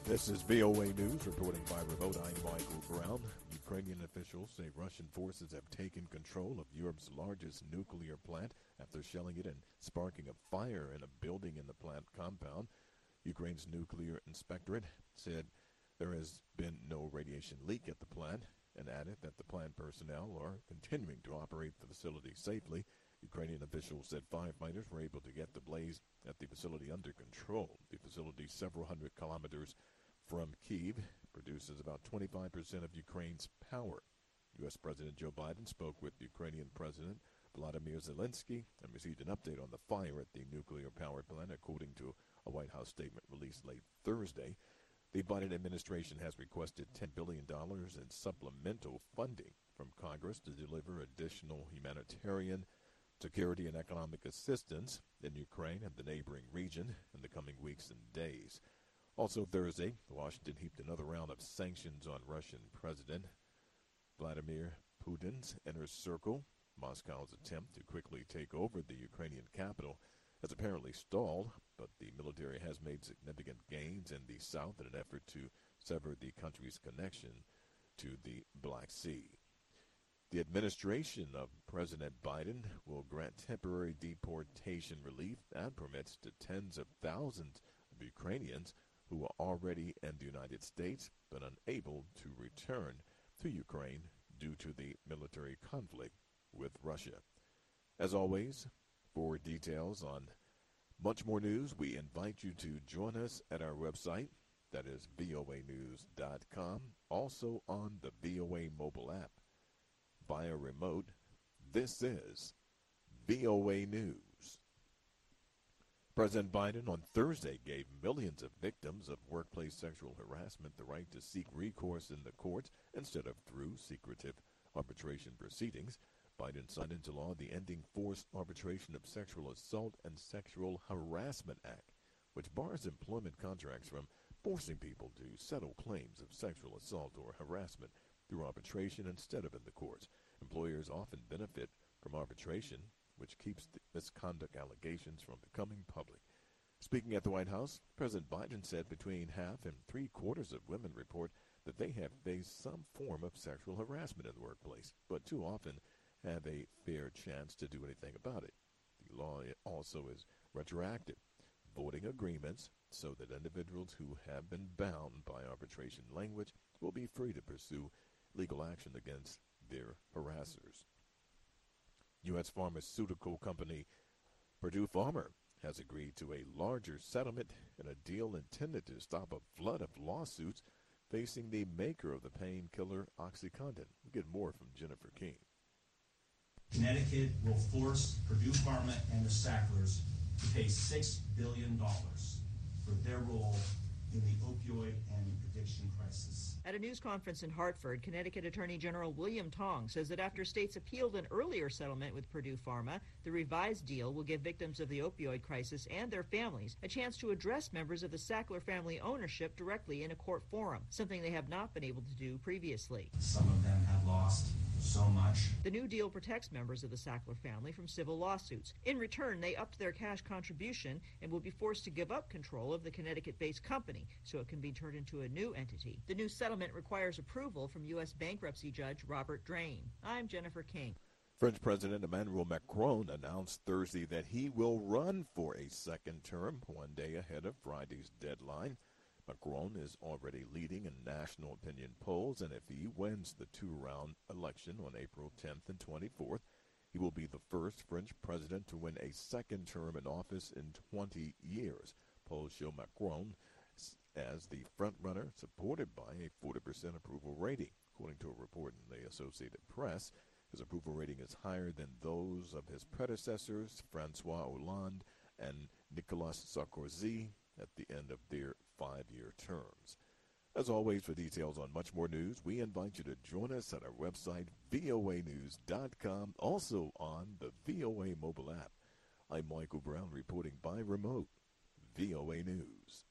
This is VOA News, reporting by remote. I'm Michael Brown. Ukrainian officials say Russian forces have taken control of Europe's largest nuclear plant after shelling it and sparking a fire in a building in the plant compound. Ukraine's nuclear inspectorate said there has been no radiation leak at the plant and added that the plant personnel are continuing to operate the facility safely. Ukrainian officials said firefighters were able to get the blaze at the facility under control. The facility, several hundred kilometers from Kyiv, produces about 25% of Ukraine's power. U.S. President Joe Biden spoke with Ukrainian President Vladimir Zelensky and received an update on the fire at the nuclear power plant, according to a White House statement released late Thursday. The Biden administration has requested $10 billion in supplemental funding from Congress to deliver additional humanitarian, security, and economic assistance in Ukraine and the neighboring region in the coming weeks and days. Also Thursday, Washington heaped another round of sanctions on Russian President Vladimir Putin's inner circle. Moscow's attempt to quickly take over the Ukrainian capital has apparently stalled, but the military has made significant gains in the south in an effort to sever the country's connection to the Black Sea. The administration of President Biden will grant temporary deportation relief and permits to tens of thousands of Ukrainians who are already in the United States but unable to return to Ukraine due to the military conflict with Russia. As always, for details on much more news, we invite you to join us at our website, that is voanews.com, also on the VOA mobile app. Via remote, this is VOA News. President Biden on Thursday gave millions of victims of workplace sexual harassment the right to seek recourse in the courts instead of through secretive arbitration proceedings. Biden signed into law the Ending Forced Arbitration of Sexual Assault and Sexual Harassment Act, which bars employment contracts from forcing people to settle claims of sexual assault or harassment through arbitration instead of in the courts. Employers often benefit from arbitration, which keeps the misconduct allegations from becoming public. Speaking at the White House, President Biden said between half and three-quarters of women report that they have faced some form of sexual harassment in the workplace, but too often have a fair chance to do anything about it. The law also is retroactive, voiding agreements so that individuals who have been bound by arbitration language will be free to pursue legal action against their harassers. U.S. pharmaceutical company Purdue Pharma has agreed to a larger settlement in a deal intended to stop a flood of lawsuits facing the maker of the painkiller OxyContin. We'll get more from Jennifer King. Connecticut will force Purdue Pharma and the Sacklers to pay $6 billion for their role in the opioid and addiction crisis. At a news conference in Hartford, Connecticut Attorney General William Tong says that after states appealed an earlier settlement with Purdue Pharma, the revised deal will give victims of the opioid crisis and their families a chance to address members of the Sackler family ownership directly in a court forum, something they have not been able to do previously. Some of them have lost so much. The new deal protects members of the Sackler family from civil lawsuits. In return, they upped their cash contribution and will be forced to give up control of the Connecticut-based company so it can be turned into a new entity. The new settlement requires approval from U.S. bankruptcy judge Robert Drain. I'm Jennifer King. French President Emmanuel Macron announced Thursday that he will run for a second term, one day ahead of Friday's deadline. Macron is already leading in national opinion polls, and if he wins the two-round election on April 10th and 24th, he will be the first French president to win a second term in office in 20 years. Polls show Macron as the front-runner, supported by a 40% approval rating. According to a report in the Associated Press, his approval rating is higher than those of his predecessors, Francois Hollande and Nicolas Sarkozy, at the end of their 5-year terms. As always, for details on much more news, we invite you to join us at our website, voanews.com, also on the VOA mobile app. I'm Michael Brown reporting by remote, VOA News.